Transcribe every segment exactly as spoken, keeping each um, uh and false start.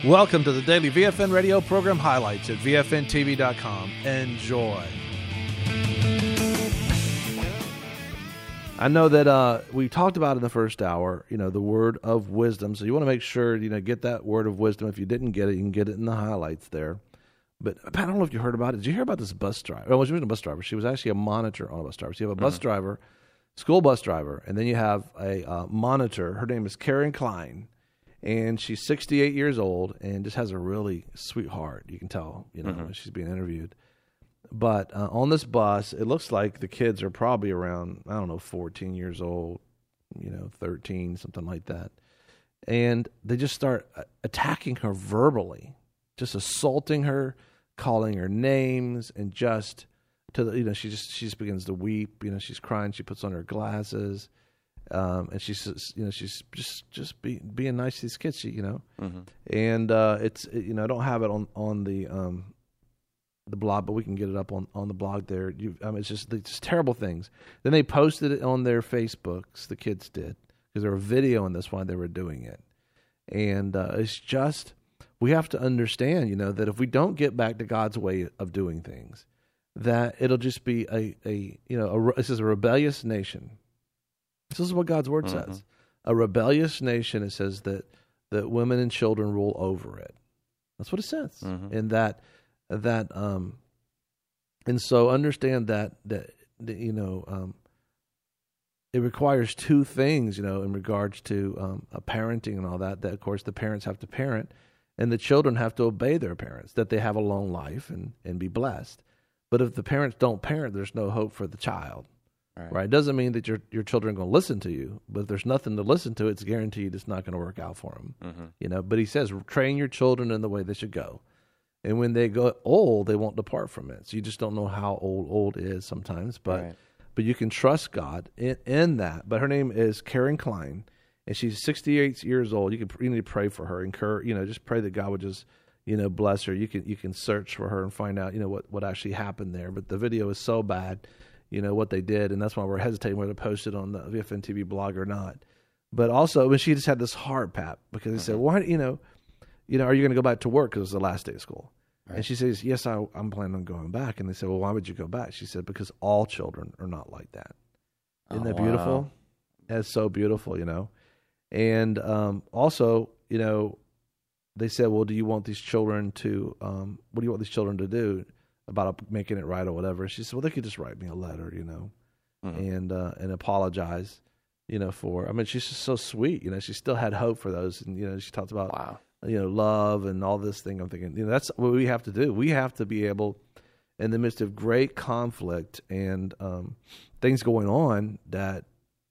Welcome to the daily V F N radio program highlights at V F N T V dot com. Enjoy. I know that uh, we talked about in the first hour, you know, the word of wisdom. So you want to make sure, you know, get that word of wisdom. If you didn't get it, you can get it in the highlights there. But I don't know if you heard about it. Did you hear about this bus driver? Oh, she wasn't a bus driver. She was actually a monitor on a bus driver. So you have a bus mm-hmm. driver, school bus driver, and then you have a uh, monitor. Her name is Karen Klein. And she's sixty-eight years old and just has a really sweet heart. You can tell, you know, mm-hmm. when she's being interviewed. But uh, on this bus, it looks like the kids are probably around, I don't know, fourteen years old, you know, thirteen, something like that. And they just start attacking her verbally, just assaulting her, calling her names, and just to the, you know, she just she just begins to weep. You know, she's crying. She puts on her glasses. Um, and she's, you know, she's just just be, being nice to these kids, she, you know, mm-hmm. and uh, it's, it, you know, I don't have it on on the um, the blog, but we can get it up on, on the blog there. You, I mean, it's just it's just terrible things. Then they posted it on their Facebooks. The kids did because there were video on this while they were doing it, and uh, it's just we have to understand, you know, that if we don't get back to God's way of doing things, that it'll just be a a you know a, this is a rebellious nation. This is what God's word mm-hmm. says. A rebellious nation, it says that, that women and children rule over it. That's what it says. Mm-hmm. And that that um and so understand that that, that you know um it requires two things, you know, in regards to um a parenting and all that, that of course the parents have to parent and the children have to obey their parents, that they have a long life and, and be blessed. But if the parents don't parent, there's no hope for the child. Right. right. It doesn't mean that your your children are going to listen to you, but if there's nothing to listen to, it's guaranteed it's not going to work out for them. Mm-hmm. You know. But he says, train your children in the way they should go, and when they go old, they won't depart from it. So you just don't know how old old is sometimes, but right. but you can trust God in, in that. But her name is Karen Klein, and she's sixty-eight years old. You can you need to pray for her, encourage, you know, just pray that God would just you know bless her. You can you can search for her and find out you know what what actually happened there. But the video is so bad. You know, what they did, and that's why we're hesitating whether to post it on the V F N T V blog or not. But also, when she just had this heart, Pat, because he mm-hmm. said, why, you know, you know, are you going to go back to work because it was the last day of school? Right. And she says, yes, I, I'm planning on going back. And they said, well, why would you go back? She said, because all children are not like that. Isn't oh, that beautiful? Wow. That's so beautiful, you know. And um, also, you know, they said, well, do you want these children to, um, what do you want these children to do about making it right or whatever? She said, well, they could just write me a letter, you know, mm-hmm. and uh, and apologize, you know, for, I mean, she's just so sweet, you know, she still had hope for those. And, you know, she talked about, wow. you know, love and all this thing. I'm thinking, you know, that's what we have to do. We have to be able, in the midst of great conflict and um, things going on, that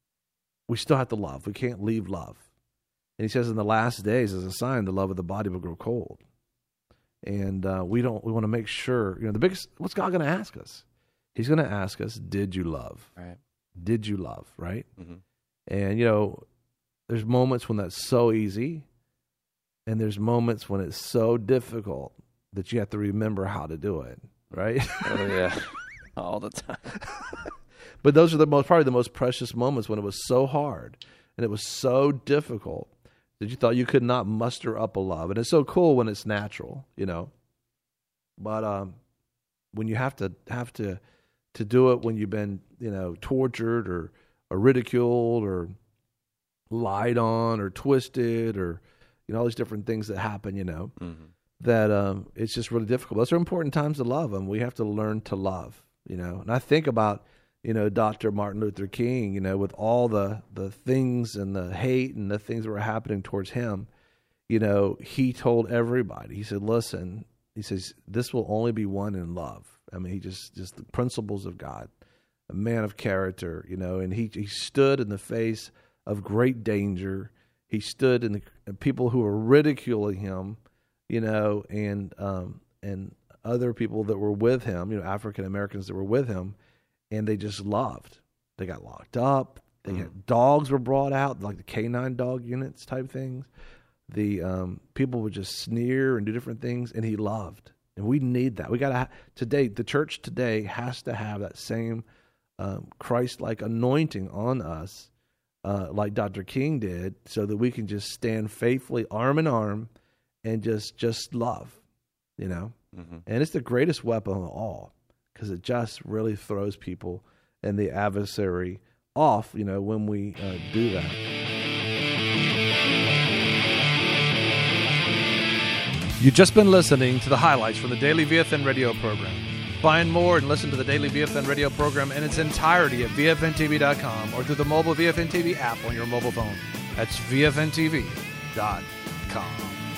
we still have to love. We can't leave love. And he says in the last days, as a sign, the love of the body will grow cold. And uh, we don't. We want to make sure. You know, the biggest. What's God going to ask us? He's going to ask us, "Did you love? Right? Did you love? Right?" Mm-hmm. And you know, there's moments when that's so easy, and there's moments when it's so difficult that you have to remember how to do it. Right? Oh yeah, all the time. But those are the most probably the most precious moments when it was so hard and it was so difficult that you thought you could not muster up a love. And it's so cool when it's natural, you know. But um, when you have to have to to do it when you've been, you know, tortured or, or ridiculed or lied on or twisted or, you know, all these different things that happen, you know, mm-hmm. that um, it's just really difficult. Those are important times to love, and we have to learn to love, you know. And I think about, you know, Doctor Martin Luther King, you know, with all the, the things and the hate and the things that were happening towards him, you know, he told everybody, he said, listen, he says, this will only be won in love. I mean, he just, just the principles of God, a man of character, you know, and he, he stood in the face of great danger. He stood in the people who were ridiculing him, you know, and, um, and other people that were with him, you know, African Americans that were with him. And they just loved. They got locked up. They mm. had, dogs were brought out, like the canine dog units type things. The um, people would just sneer and do different things, and he loved. And we need that. We got to ha- today. The church today has to have that same um, Christ-like anointing on us, uh, like Doctor King did, so that we can just stand faithfully, arm in arm, and just just love, you know. Mm-hmm. And it's the greatest weapon of all because it just really throws people and the adversary off, you know, when we uh, do that. You've just been listening to the highlights from the Daily V F N radio program. Find more and listen to the Daily V F N radio program in its entirety at V F N T V dot com or through the mobile V F N T V app on your mobile phone. That's V F N T V dot com.